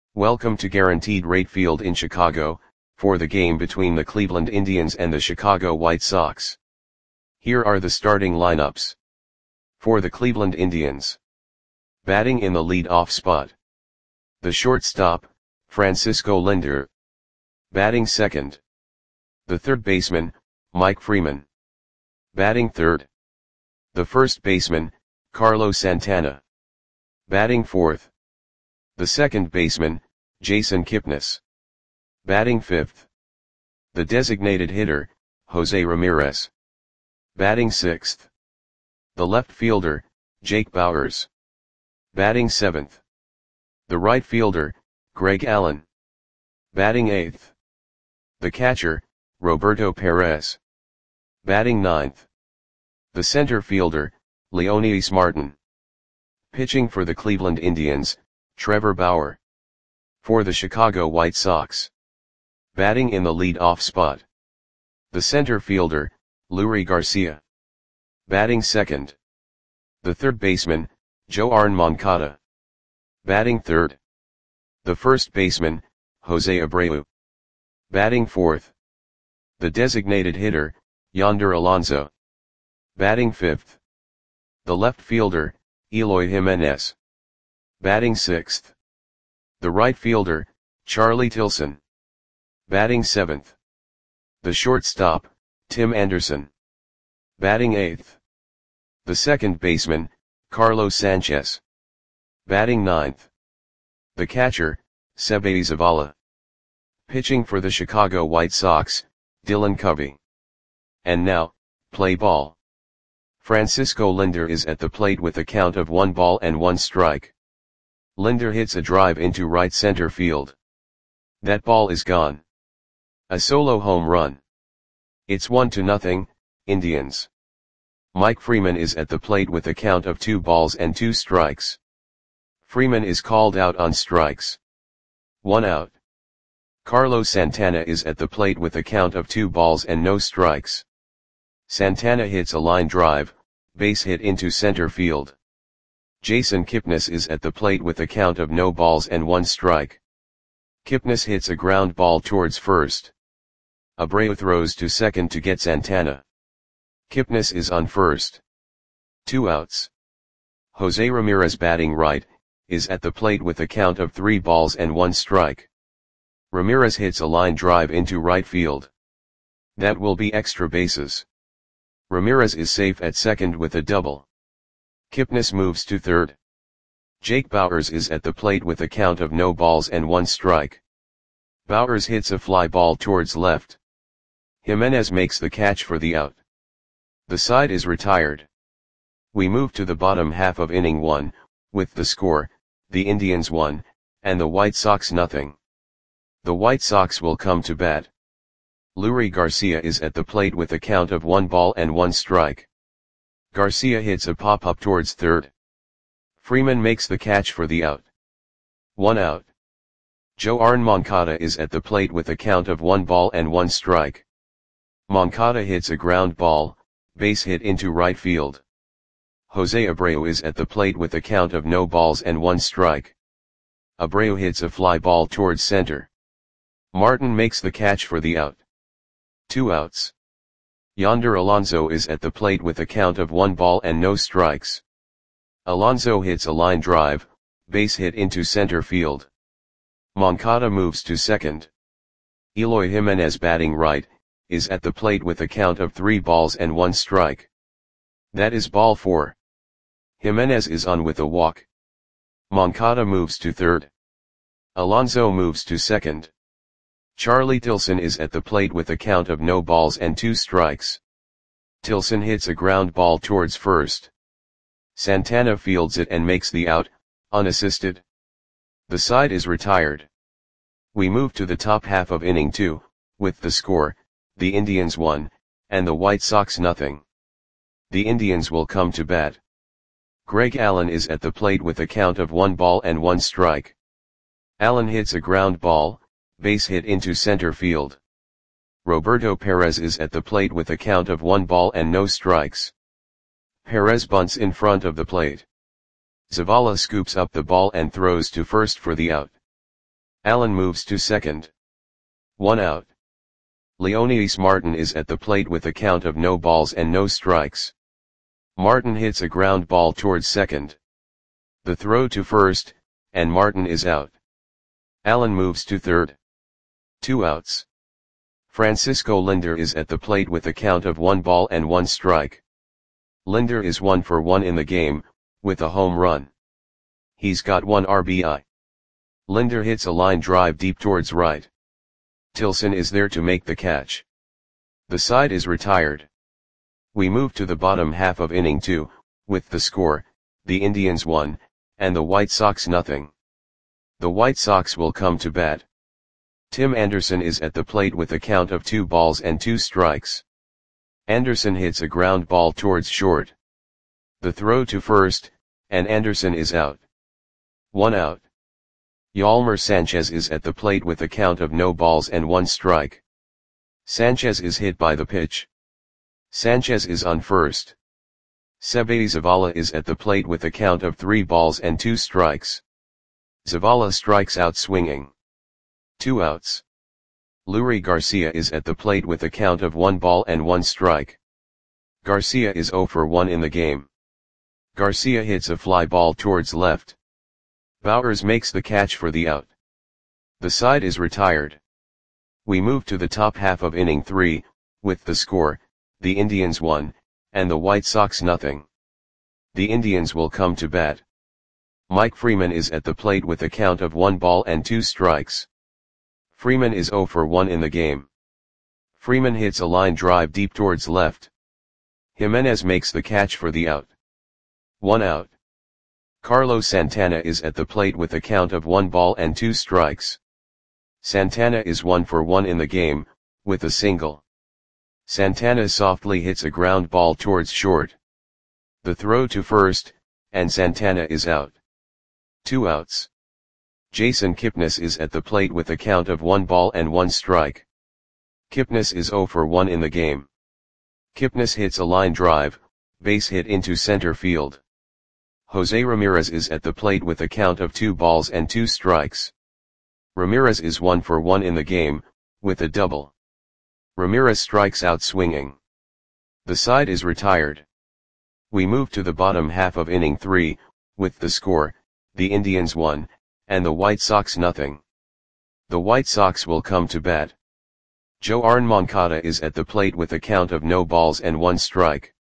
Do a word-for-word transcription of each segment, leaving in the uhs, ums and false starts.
Welcome to Guaranteed Rate Field in Chicago, for the game between the Cleveland Indians and the Chicago White Sox. Here are the starting lineups. For the Cleveland Indians. Batting in the lead-off spot. The shortstop, Francisco Lindor. Batting second. The third baseman, Mike Freeman. Batting third. The first baseman, Carlos Santana. Batting fourth. The second baseman, Jason Kipnis. Batting fifth. The designated hitter, Jose Ramirez. Batting sixth. The left fielder, Jake Bauers. Batting seventh. The right fielder, Greg Allen. Batting eighth. The catcher, Roberto Perez. Batting ninth. The center fielder, Leonys Martin. Pitching for the Cleveland Indians, Trevor Bauer. For the Chicago White Sox. Batting in the lead-off spot. The center fielder, Leury Garcia. Batting second. The third baseman, Joan Moncada. Batting third. The first baseman, Jose Abreu. Batting fourth. The designated hitter, Yonder Alonso. Batting fifth. The left fielder, Eloy Jimenez. Batting sixth. The right fielder, Charlie Tilson. Batting seventh. The shortstop, Tim Anderson. Batting eighth. The second baseman, Carlos Sanchez. Batting ninth. The catcher, Seby Zavala. Pitching for the Chicago White Sox, Dylan Covey. And now, play ball. Francisco Lindor is at the plate with a count of one ball and one strike. Lindor hits a drive into right center field. That ball is gone. A solo home run. It's one to nothing, Indians. Mike Freeman is at the plate with a count of two balls and two strikes. Freeman is called out on strikes. One out. Carlos Santana is at the plate with a count of two balls and no strikes. Santana hits a line drive, base hit into center field. Jason Kipnis is at the plate with a count of no balls and one strike. Kipnis hits a ground ball towards first. Abreu throws to second to get Santana. Kipnis is on first. Two outs. Jose Ramirez, batting right, is at the plate with a count of three balls and one strike. Ramirez hits a line drive into right field. That will be extra bases. Ramirez is safe at second with a double. Kipnis moves to third. Jake Bauers is at the plate with a count of no balls and one strike. Bauers hits a fly ball towards left. Jimenez makes the catch for the out. The side is retired. We move to the bottom half of inning one, with the score, the Indians one, and the White Sox nothing. The White Sox will come to bat. Leury Garcia is at the plate with a count of one ball and one strike. Garcia hits a pop-up towards third. Freeman makes the catch for the out. One out. Joan Moncada is at the plate with a count of one ball and one strike. Moncada hits a ground ball, base hit into right field. Jose Abreu is at the plate with a count of no balls and one strike. Abreu hits a fly ball towards center. Martin makes the catch for the out. Two outs. Yonder Alonso is at the plate with a count of one ball and no strikes. Alonso hits a line drive, base hit into center field. Moncada moves to second. Eloy Jimenez, batting right, is at the plate with a count of three balls and one strike. That is ball four. Jimenez is on with a walk. Moncada moves to third. Alonso moves to second. Charlie Tilson is at the plate with a count of no balls and two strikes. Tilson hits a ground ball towards first. Santana fields it and makes the out, unassisted. The side is retired. We move to the top half of inning two, with the score, the Indians one, and the White Sox nothing. The Indians will come to bat. Greg Allen is at the plate with a count of one ball and one strike. Allen hits a ground ball, base hit into center field. Roberto Perez is at the plate with a count of one ball and no strikes. Perez bunts in front of the plate. Zavala scoops up the ball and throws to first for the out. Allen moves to second. One out. Leonidas Martin is at the plate with a count of no balls and no strikes. Martin hits a ground ball towards second. The throw to first, and Martin is out. Allen moves to third. Two outs. Francisco Linder is at the plate with a count of one ball and one strike. Linder is one for one in the game, with a home run. He's got one R B I. Linder hits a line drive deep towards right. Tilson is there to make the catch. The side is retired. We move to the bottom half of inning two, with the score, the Indians one, and the White Sox nothing. The White Sox will come to bat. Tim Anderson is at the plate with a count of two balls and two strikes. Anderson hits a ground ball towards short. The throw to first, and Anderson is out. One out. Yolmer Sanchez is at the plate with a count of no balls and one strike. Sanchez is hit by the pitch. Sanchez is on first. Seby Zavala is at the plate with a count of three balls and two strikes. Zavala strikes out swinging. Two outs. Leury Garcia is at the plate with a count of one ball and one strike. Garcia is zero for one in the game. Garcia hits a fly ball towards left. Bowers makes the catch for the out. The side is retired. We move to the top half of inning three, with the score, the Indians one, and the White Sox nothing. The Indians will come to bat. Mike Freeman is at the plate with a count of one ball and two strikes. Freeman is zero for one in the game. Freeman hits a line drive deep towards left. Jimenez makes the catch for the out. One out. Carlos Santana is at the plate with a count of one ball and two strikes. Santana is one for one in the game, with a single. Santana softly hits a ground ball towards short. The throw to first, and Santana is out. Two outs. Jason Kipnis is at the plate with a count of one ball and one strike. Kipnis is zero for one in the game. Kipnis hits a line drive, base hit into center field. Jose Ramirez is at the plate with a count of two balls and two strikes. Ramirez is one for one in the game, with a double. Ramirez strikes out swinging. The side is retired. We move to the bottom half of inning three, with the score, the Indians one, and the White Sox nothing. The White Sox will come to bat. Joarn Moncada is at the plate with a count of no balls and one strike.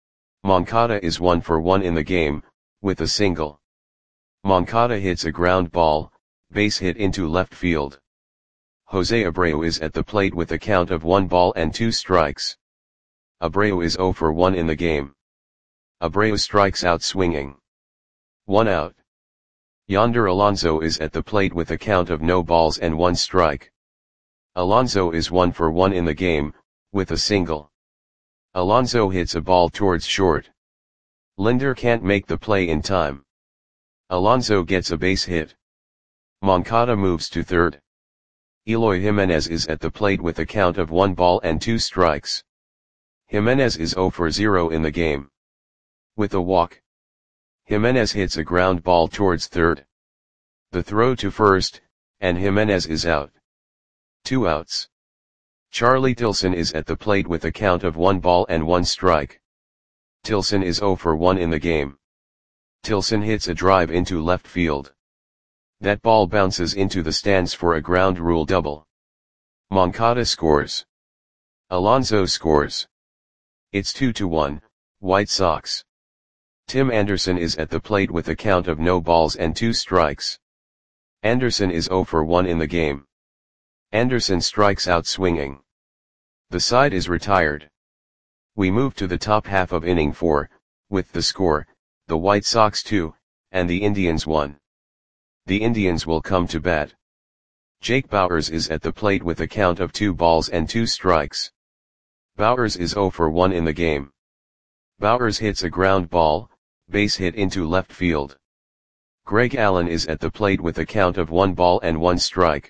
Moncada is one for one in the game, with a single. Moncada hits a ground ball, base hit into left field. Jose Abreu is at the plate with a count of one ball and two strikes. Abreu is zero for one in the game. Abreu strikes out swinging. One out. Yonder Alonso is at the plate with a count of no balls and one strike. Alonso is one for one in the game, with a single. Alonso hits a ball towards short. Linder can't make the play in time. Alonso gets a base hit. Moncada moves to third. Eloy Jimenez is at the plate with a count of one ball and two strikes. Jimenez is zero for zero in the game. With a walk. Jimenez hits a ground ball towards third. The throw to first, and Jimenez is out. Two outs. Charlie Tilson is at the plate with a count of one ball and one strike. Tilson is zero for one in the game. Tilson hits a drive into left field. That ball bounces into the stands for a ground rule double. Moncada scores. Alonso scores. It's two to one, White Sox. Tim Anderson is at the plate with a count of no balls and two strikes. Anderson is zero for one in the game. Anderson strikes out swinging. The side is retired. We move to the top half of inning four, with the score, the White Sox two, and the Indians one. The Indians will come to bat. Jake Bauers is at the plate with a count of two balls and two strikes. Bauers is zero for one in the game. Bauers hits a ground ball, base hit into left field. Greg Allen is at the plate with a count of one ball and one strike.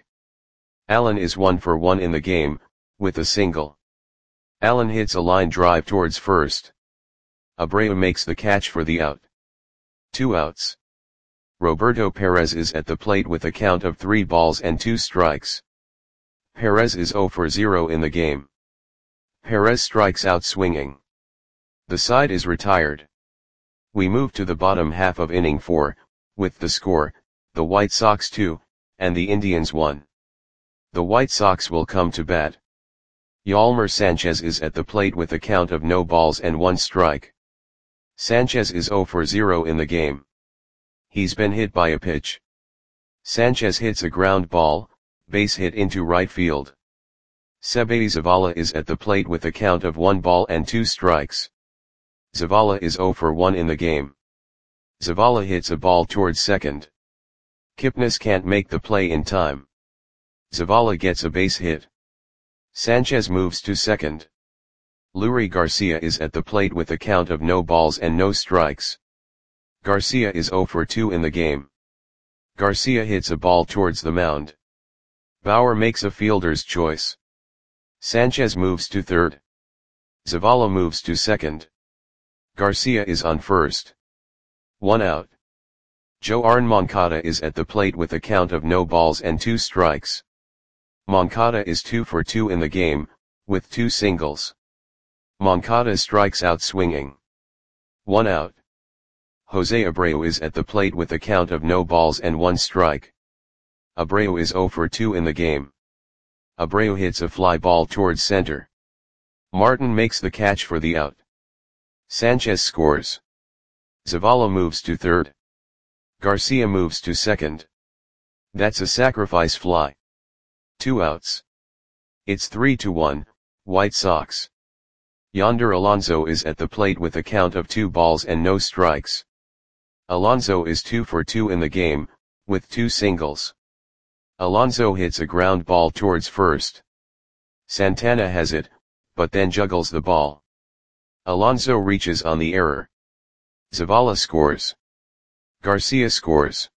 Allen is one for one in the game, with a single. Allen hits a line drive towards first. Abreu makes the catch for the out. Two outs. Roberto Perez is at the plate with a count of three balls and two strikes. Perez is zero for zero in the game. Perez strikes out swinging. The side is retired. We move to the bottom half of inning four, with the score, the White Sox two, and the Indians one. The White Sox will come to bat. Yolmer Sanchez is at the plate with a count of no balls and one strike. Sanchez is zero for zero in the game. He's been hit by a pitch. Sanchez hits a ground ball, base hit into right field. Seby Zavala is at the plate with a count of one ball and two strikes. Zavala is zero for one in the game. Zavala hits a ball towards second. Kipnis can't make the play in time. Zavala gets a base hit. Sanchez moves to second. Leury Garcia is at the plate with a count of no balls and no strikes. Garcia is zero for two in the game. Garcia hits a ball towards the mound. Bauer makes a fielder's choice. Sanchez moves to third. Zavala moves to second. Garcia is on first. One out. Joarn Moncada is at the plate with a count of no balls and two strikes. Moncada is two for two in the game, with two singles. Moncada strikes out swinging. One out. Jose Abreu is at the plate with a count of no balls and one strike. Abreu is zero for two in the game. Abreu hits a fly ball towards center. Martin makes the catch for the out. Sanchez scores. Zavala moves to third. Garcia moves to second. That's a sacrifice fly. Two outs. It's three to one, White Sox. Yonder Alonso is at the plate with a count of two balls and no strikes. Alonso is two for two in the game, with two singles. Alonso hits a ground ball towards first. Santana has it, but then juggles the ball. Alonso reaches on the error. Zavala scores. Garcia scores.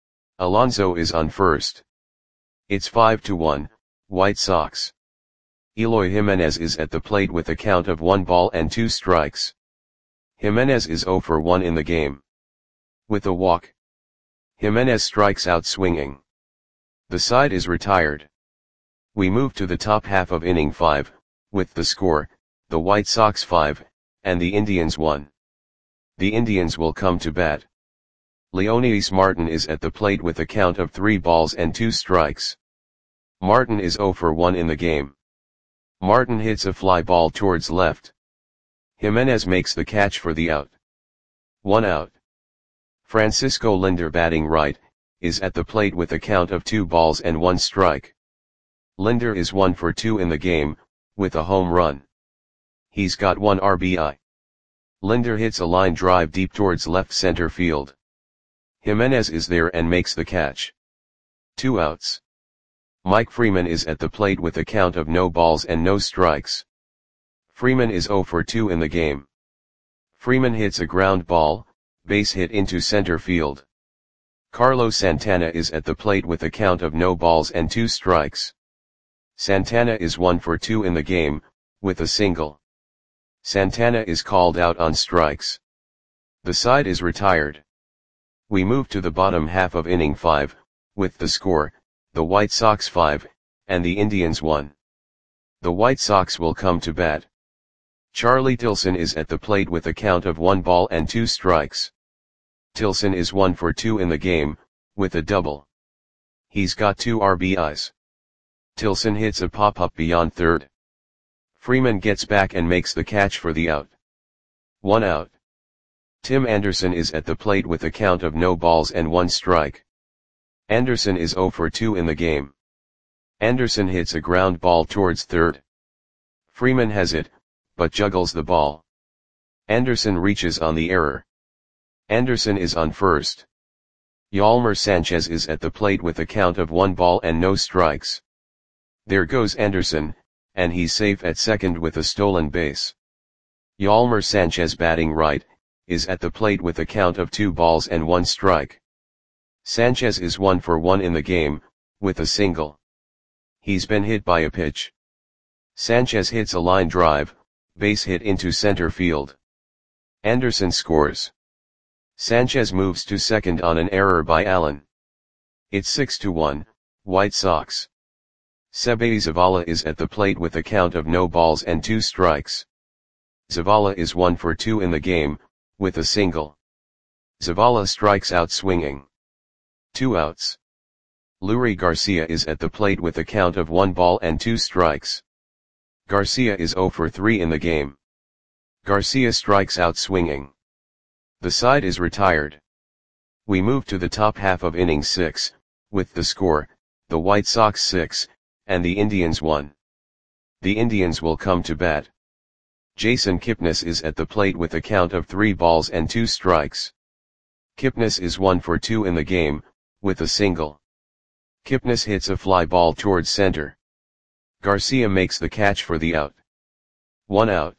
Alonso is on first. It's five to one, White Sox. Eloy Jimenez is at the plate with a count of one ball and two strikes. Jimenez is zero for one in the game. With a walk. Jimenez strikes out swinging. The side is retired. We move to the top half of inning five, with the score, the White Sox five, and the Indians one. The Indians will come to bat. Leonidas Martin is at the plate with a count of three balls and two strikes. Martin is zero for one in the game. Martin hits a fly ball towards left. Jimenez makes the catch for the out. One out. Francisco Lindor, batting right, is at the plate with a count of two balls and one strike. Lindor is one for two in the game, with a home run. He's got one R B I. Lindor hits a line drive deep towards left center field. Jimenez is there and makes the catch. Two outs. Mike Freeman is at the plate with a count of no balls and no strikes. Freeman is zero for two in the game. Freeman hits a ground ball, base hit into center field. Carlos Santana is at the plate with a count of no balls and two strikes. Santana is one for two in the game, with a single. Santana is called out on strikes. The side is retired. We move to the bottom half of inning five, with the score, the White Sox five, and the Indians one. The White Sox will come to bat. Charlie Tilson is at the plate with a count of one ball and two strikes. Tilson is one for two in the game, with a double. He's got two R B Is. Tilson hits a pop-up beyond third. Freeman gets back and makes the catch for the out. One out. Tim Anderson is at the plate with a count of no balls and one strike. Anderson is zero for two in the game. Anderson hits a ground ball towards third. Freeman has it, but juggles the ball. Anderson reaches on the error. Anderson is on first. Yolmer Sanchez is at the plate with a count of one ball and no strikes. There goes Anderson, and he's safe at second with a stolen base. Yolmer Sanchez, batting right, is at the plate with a count of two balls and one strike. Sanchez is one for one in the game, with a single. He's been hit by a pitch. Sanchez hits a line drive, base hit into center field. Anderson scores. Sanchez moves to second on an error by Allen. It's six to one, White Sox. Seby Zavala is at the plate with a count of no balls and two strikes. Zavala is one for two in the game, with a single. Zavala strikes out swinging. Two outs. Leury Garcia is at the plate with a count of one ball and two strikes. Garcia is zero for three in the game. Garcia strikes out swinging. The side is retired. We move to the top half of inning six, with the score, the White Sox six, and the Indians one. The Indians will come to bat. Jason Kipnis is at the plate with a count of three balls and two strikes. Kipnis is one for two in the game, with a single. Kipnis hits a fly ball towards center. Garcia makes the catch for the out. One out.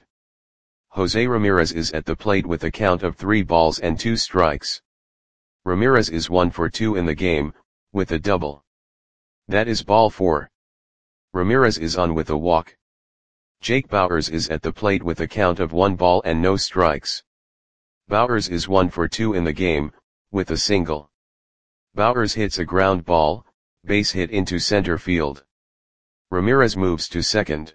Jose Ramirez is at the plate with a count of three balls and two strikes. Ramirez is one for two in the game, with a double. That is ball four. Ramirez is on with a walk. Jake Bauers is at the plate with a count of one ball and no strikes. Bauers is one for two in the game, with a single. Bauers hits a ground ball, base hit into center field. Ramirez moves to second.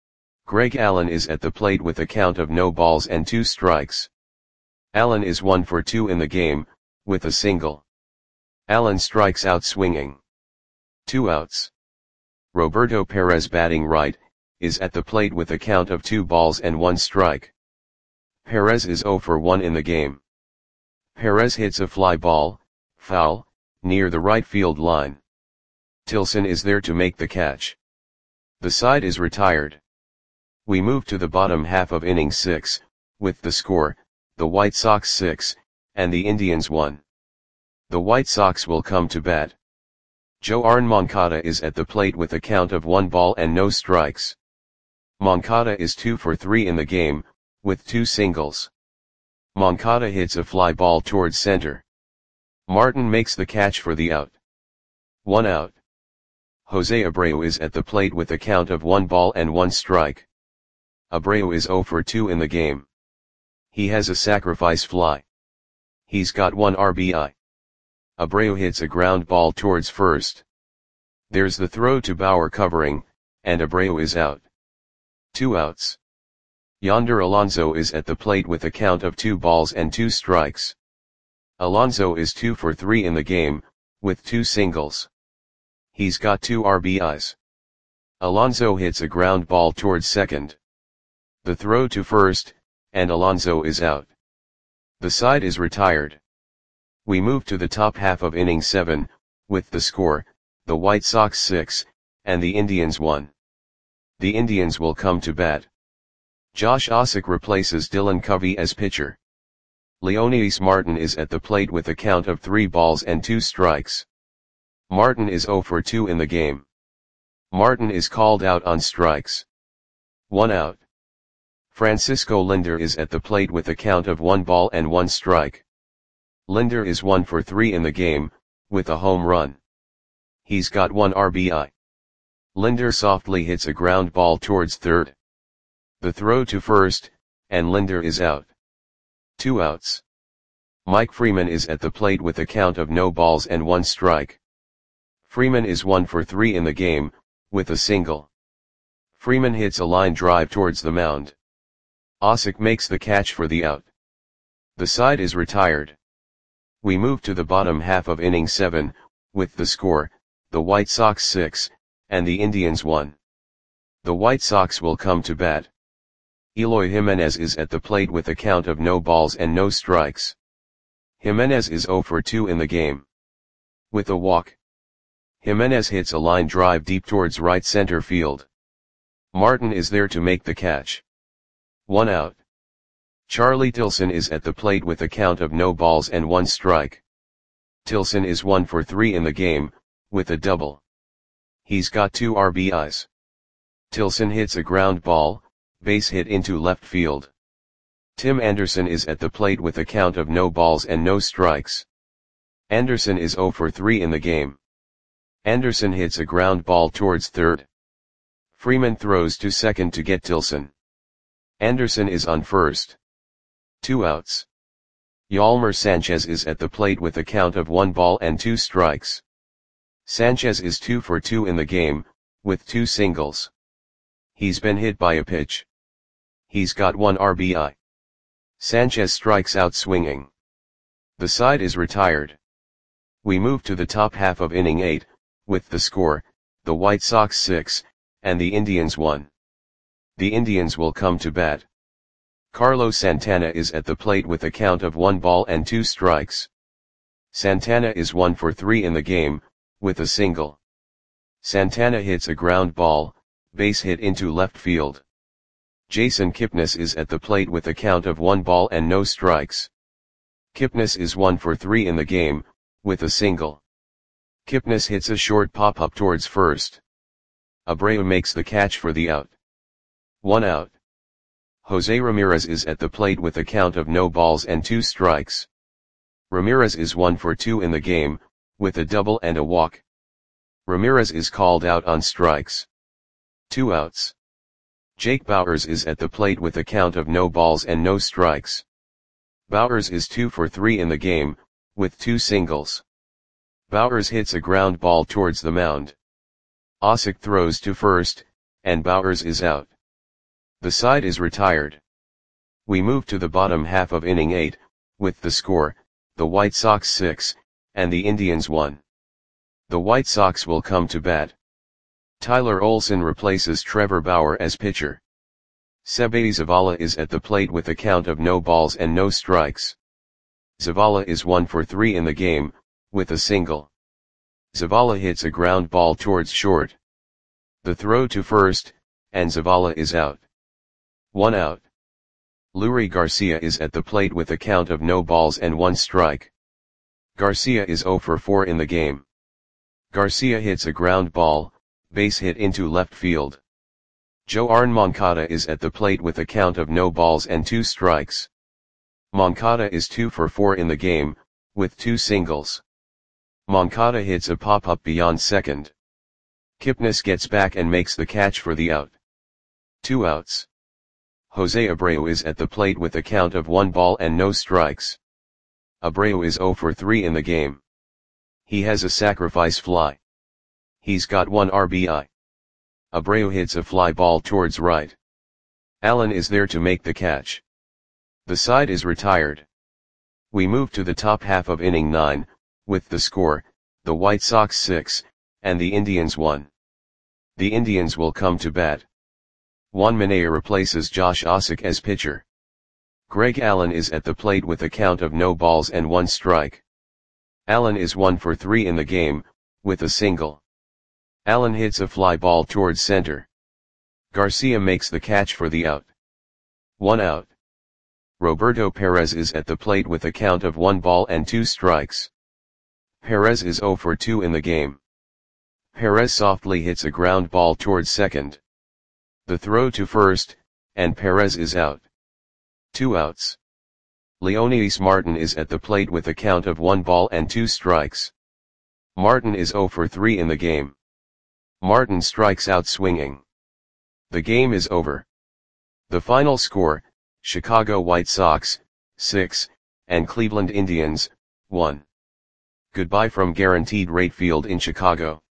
Greg Allen is at the plate with a count of no balls and two strikes. Allen is one for two in the game, with a single. Allen strikes out swinging. Two outs. Roberto Perez, batting right, is at the plate with a count of two balls and one strike. Perez is zero for one in the game. Perez hits a fly ball, foul, near the right field line. Tilson is there to make the catch. The side is retired. We move to the bottom half of inning six, with the score, the White Sox six, and the Indians one. The White Sox will come to bat. Joarn Moncada is at the plate with a count of one ball and no strikes. Moncada is two for three in the game, with two singles. Moncada hits a fly ball towards center. Martin makes the catch for the out. One out. Jose Abreu is at the plate with a count of one ball and one strike. Abreu is zero for two in the game. He has a sacrifice fly. He's got one R B I. Abreu hits a ground ball towards first. There's the throw to Bauer covering, and Abreu is out. Two outs. Yonder Alonso is at the plate with a count of two balls and two strikes. Alonso is two for three in the game, with two singles. He's got two R B Is. Alonso hits a ground ball towards second. The throw to first, and Alonso is out. The side is retired. We move to the top half of inning seven, with the score, the White Sox six, and the Indians one. The Indians will come to bat. Josh Ossock replaces Dylan Covey as pitcher. Leonidas Martin is at the plate with a count of three balls and two strikes. Martin is zero for two in the game. Martin is called out on strikes. One out. Francisco Lindor is at the plate with a count of one ball and one strike. Lindor is one for three in the game, with a home run. He's got one R B I. Lindor softly hits a ground ball towards third. The throw to first, and Lindor is out. Two outs. Mike Freeman is at the plate with a count of no balls and one strike. Freeman is one for three in the game, with a single. Freeman hits a line drive towards the mound. Ossock makes the catch for the out. The side is retired. We move to the bottom half of inning seven, with the score, the White Sox six, and the Indians one. The White Sox will come to bat. Eloy Jimenez is at the plate with a count of no balls and no strikes. Jimenez is zero for two in the game. With a walk. Jimenez hits a line drive deep towards right center field. Martin is there to make the catch. One out. Charlie Tilson is at the plate with a count of no balls and one strike. Tilson is one for three in the game, with a double. He's got two R B Is. Tilson hits a ground ball, base hit into left field. Tim Anderson is at the plate with a count of no balls and no strikes. Anderson is zero for three in the game. Anderson hits a ground ball towards third. Freeman throws to second to get Tilson. Anderson is on first. Two outs. Yolmer Sanchez is at the plate with a count of one ball and two strikes. Sanchez is two for two in the game, with two singles. He's been hit by a pitch. He's got one R B I. Sanchez strikes out swinging. The side is retired. We move to the top half of inning eight, with the score, the White Sox six, and the Indians one. The Indians will come to bat. Carlos Santana is at the plate with a count of one ball and two strikes. Santana is one for three in the game, with a single. Santana hits a ground ball, base hit into left field. Jason Kipnis is at the plate with a count of one ball and no strikes. Kipnis is one for three in the game, with a single. Kipnis hits a short pop-up towards first. Abreu makes the catch for the out. One out. Jose Ramirez is at the plate with a count of no balls and two strikes. Ramirez is one for two in the game, with a double and a walk. Ramirez is called out on strikes. Two outs. Jake Bauers is at the plate with a count of no balls and no strikes. Bauers is two for three in the game, with two singles. Bauers hits a ground ball towards the mound. Osik throws to first, and Bauers is out. The side is retired. We move to the bottom half of inning eight, with the score, the White Sox six, and the Indians one. The White Sox will come to bat. Tyler Olson replaces Trevor Bauer as pitcher. Seby Zavala is at the plate with a count of no balls and no strikes. Zavala is one for three in the game, with a single. Zavala hits a ground ball towards short. The throw to first, and Zavala is out. One out. Leury Garcia is at the plate with a count of no balls and one strike. Garcia is zero for four in the game. Garcia hits a ground ball, base hit into left field. Joarn Moncada is at the plate with a count of no balls and two strikes. Moncada is two for four in the game, with two singles. Moncada hits a pop-up beyond second. Kipnis gets back and makes the catch for the out. Two outs. Jose Abreu is at the plate with a count of one ball and no strikes. Abreu is zero for three in the game. He has a sacrifice fly. He's got one R B I. Abreu hits a fly ball towards right. Allen is there to make the catch. The side is retired. We move to the top half of inning nine, with the score, the White Sox six, and the Indians one. The Indians will come to bat. Juan Minaya replaces Josh Osik as pitcher. Greg Allen is at the plate with a count of no balls and one strike. Allen is one for three in the game, with a single. Allen hits a fly ball towards center. Garcia makes the catch for the out. One out. Roberto Perez is at the plate with a count of one ball and two strikes. Perez is zero for two in the game. Perez softly hits a ground ball towards second. The throw to first, and Perez is out. Two outs. Leonidas Martin is at the plate with a count of one ball and two strikes. Martin is zero for three in the game. Martin strikes out swinging. The game is over. The final score, Chicago White Sox, six, and Cleveland Indians, one. Goodbye from Guaranteed Rate Field in Chicago.